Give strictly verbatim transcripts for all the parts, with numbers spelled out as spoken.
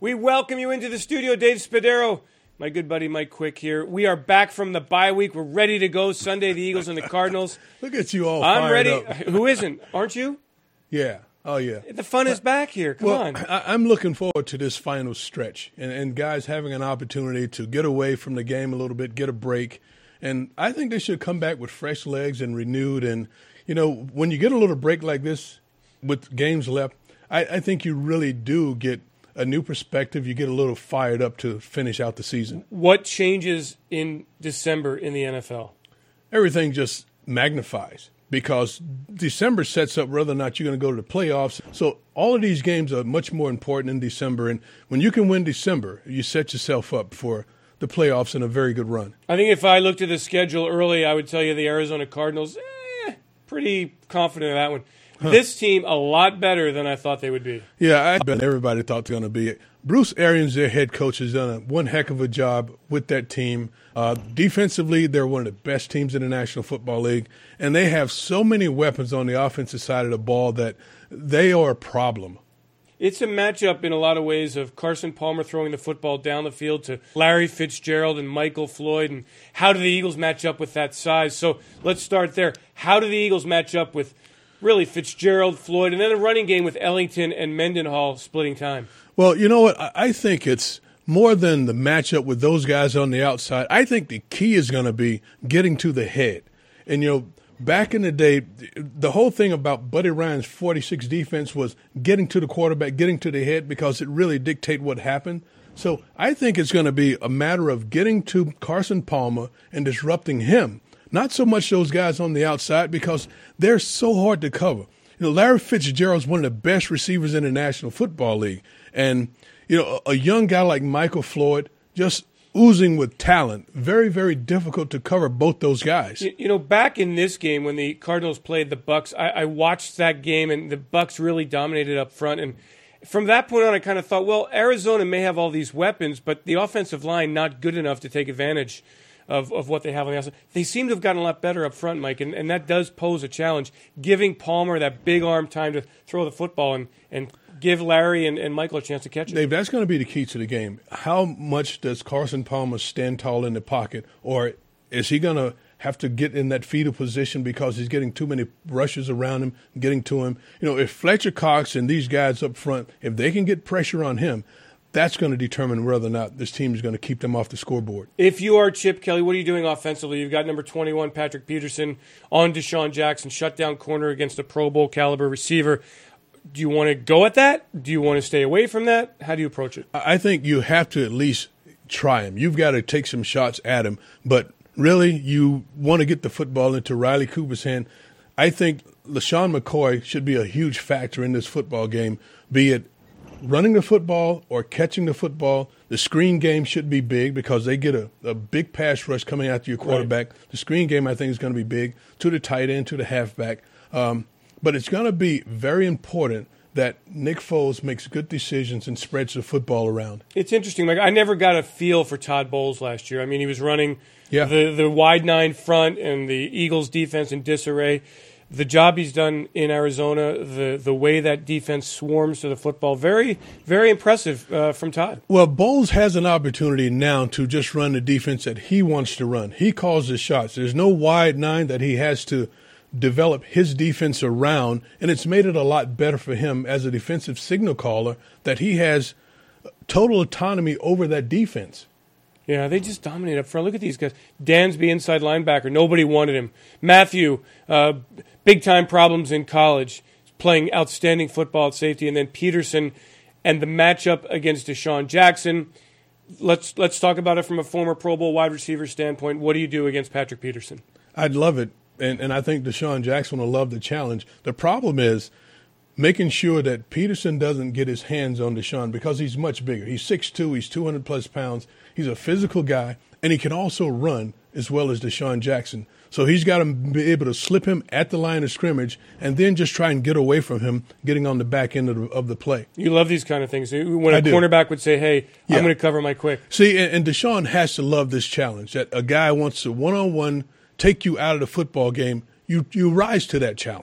We welcome you into the studio, Dave Spadaro. My good buddy Mike Quick here. We are back from the bye week. We're ready to go Sunday, the Eagles and the Cardinals. Look at you all I'm fired ready. up. Who isn't? Aren't you? Yeah. Oh, yeah. The fun is back here. Come well, on. I, I'm looking forward to this final stretch and, and guys having an opportunity to get away from the game a little bit, get a break. And I think they should come back with fresh legs and renewed. And, you know, when you get a little break like this with games left, I, I think you really do get a new perspective. You get a little fired up to finish out the season. What changes in December in the N F L? Everything just magnifies because December sets up whether or not you're going to go to the playoffs. So all of these games are much more important in December. And when you can win December, you set yourself up for the playoffs and a very good run. I think if I looked at the schedule early, I would tell you the Arizona Cardinals, eh, pretty confident of that one. Huh. This team, a lot better than I thought they would be. Yeah, I bet everybody thought they were going to be. Bruce Arians, their head coach, has done a one heck of a job with that team. Uh, defensively, they're one of the best teams in the National Football League, and they have so many weapons on the offensive side of the ball that they are a problem. It's a matchup in a lot of ways of Carson Palmer throwing the football down the field to Larry Fitzgerald and Michael Floyd, and how do the Eagles match up with that size? So let's start there. How do the Eagles match up with really Fitzgerald, Floyd, and then a running game with Ellington and Mendenhall splitting time? Well, you know what? I think it's more than the matchup with those guys on the outside. I think the key is going to be getting to the head. And, you know, back in the day, the whole thing about Buddy Ryan's forty-six defense was getting to the quarterback, getting to the head, because it really dictated what happened. So I think it's going to be a matter of getting to Carson Palmer and disrupting him. Not so much those guys on the outside because they're so hard to cover. You know, Larry Fitzgerald is one of the best receivers in the National Football League. And, you know, a, a young guy like Michael Floyd, just oozing with talent, very, very difficult to cover both those guys. You, you know, back in this game when the Cardinals played the Bucs, I, I watched that game, and the Bucs really dominated up front. And from that point on, I kind of thought, well, Arizona may have all these weapons, but the offensive line not good enough to take advantage Of, of what they have on the outside. They seem to have gotten a lot better up front, Mike, and, and that does pose a challenge, giving Palmer that big arm time to throw the football and, and give Larry and, and Michael a chance to catch it. Dave, that's going to be the key to the game. How much does Carson Palmer stand tall in the pocket, or is he going to have to get in that fetal position because he's getting too many rushes around him, getting to him? You know, if Fletcher Cox and these guys up front, if they can get pressure on him, that's going to determine whether or not this team is going to keep them off the scoreboard. If you are Chip Kelly, what are you doing offensively? You've got number twenty-one, Patrick Peterson, on Deshaun Jackson, shutdown corner against a Pro Bowl caliber receiver. Do you want to go at that? Do you want to stay away from that? How do you approach it? I think you have to at least try him. You've got to take some shots at him. But really, you want to get the football into Riley Cooper's hand. I think LaShawn McCoy should be a huge factor in this football game, be it running the football or catching the football. The screen game should be big because they get a, a big pass rush coming after your quarterback. Right. The screen game, I think, is going to be big, to the tight end, to the halfback. Um, but it's going to be very important that Nick Foles makes good decisions and spreads the football around. It's interesting, Mike. I never got a feel for Todd Bowles last year. I mean, he was running yeah. the, the wide nine front and the Eagles' defense in disarray. The job he's done in Arizona, the the way that defense swarms to the football, very, very impressive uh, from Todd. Well, Bowles has an opportunity now to just run the defense that he wants to run. He calls the shots. There's no wide nine that he has to develop his defense around, and it's made it a lot better for him as a defensive signal caller that he has total autonomy over that defense. Yeah, they just dominate up front. Look at these guys. Dansby, inside linebacker. Nobody wanted him. Matthew, uh, big-time problems in college, playing outstanding football at safety. And then Peterson and the matchup against Deshaun Jackson. Let's let's talk about it from a former Pro Bowl wide receiver standpoint. What do you do against Patrick Peterson? I'd love it, and, and I think Deshaun Jackson will love the challenge. The problem is making sure that Peterson doesn't get his hands on Deshaun because he's much bigger. He's six two, he's two hundred plus pounds. He's a physical guy, and he can also run as well as Deshaun Jackson. So he's got to be able to slip him at the line of scrimmage and then just try and get away from him getting on the back end of the, of the play. You love these kind of things. When a I do. cornerback would say, hey, yeah. I'm going to cover my quick. See, and, and Deshaun has to love this challenge, that a guy wants to one-on-one take you out of the football game. You, you rise to that challenge.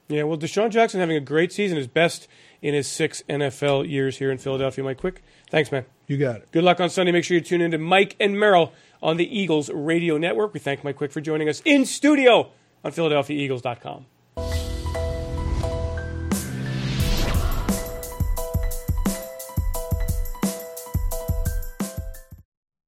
Yeah, well, Deshaun Jackson having a great season, his best in his six N F L years here in Philadelphia. Mike Quick, thanks, man. You got it. Good luck on Sunday. Make sure you tune in to Mike and Merrill on the Eagles Radio Network. We thank Mike Quick for joining us in studio on Philadelphia Eagles dot com.